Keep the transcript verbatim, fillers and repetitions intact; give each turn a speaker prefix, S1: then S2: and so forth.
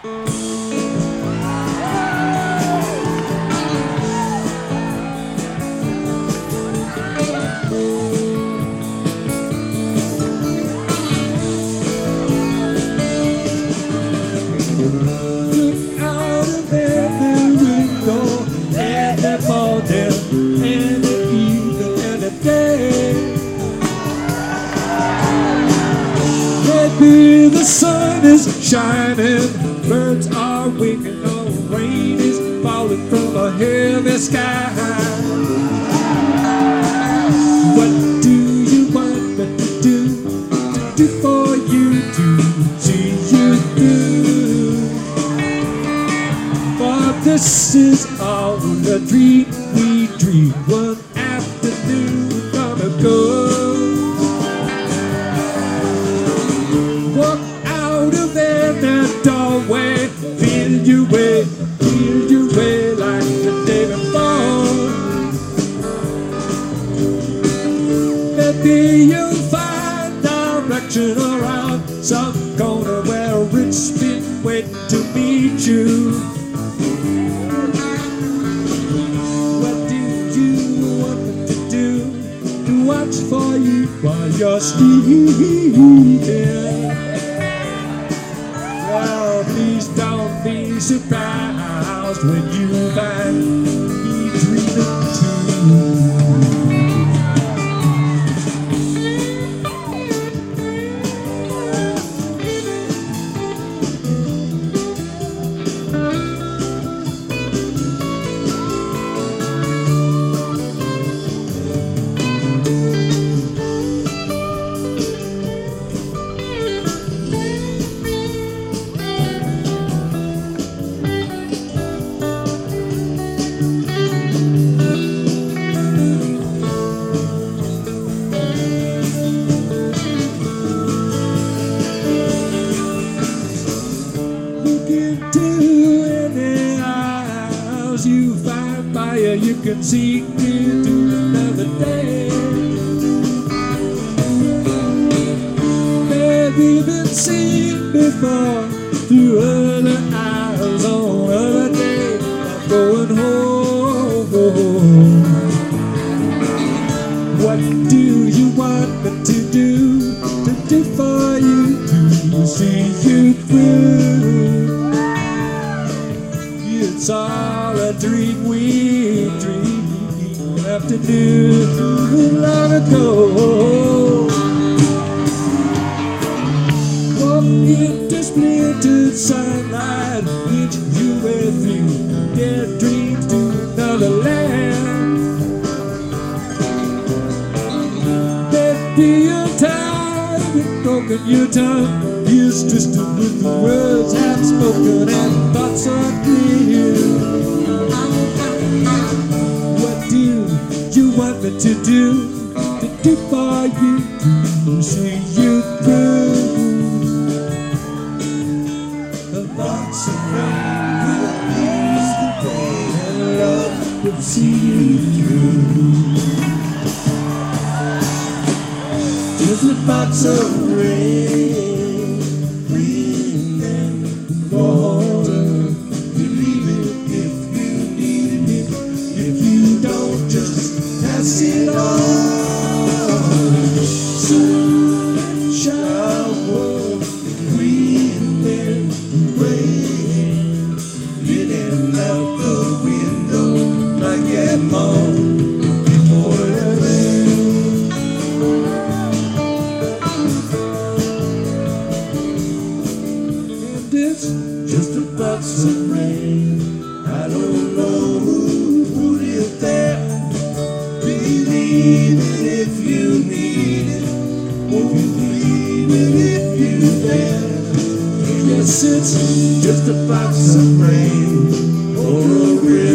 S1: The sun is shining, birds are waking up, rain is falling from a heavy sky. What do you want me to do, to do for you, to see you through? For this is all the dream we dream one afternoon long ago. Doorway, feel your way, feel your way like the day before. Maybe you'll find direction around some corner where it's been waiting to meet you. What do you want me to do? To watch for you while you're sleeping. Please don't be surprised when you find me dreaming too. You find fire, you can see clear to another day. Maybe you've been seen before through other eyes on other day. I'm going home. What do you want me to do, to do for you, to see you through? It's all a dream we dreamed afternoon long ago. Walk into splintered sunlight, lead you way through their dreams to another land. Maybe you're tired of broken your tongue, ears twisted with the words half spoken and thoughts unclear. What do you want me to do, to do for you, to see you through? The thoughts of rain will ease the pain, and love will see you through. Just a box of rain, breathe in water. Believe it if you need it. If you don't, just pass it on. Sun and shower, breathe in rain. Leaning out the window like at home before the rain. It's just a box of rain. I don't know who put it there. Believe it if you need it. Won't you believe it if you dare? Yes, it's just a box of rain or a real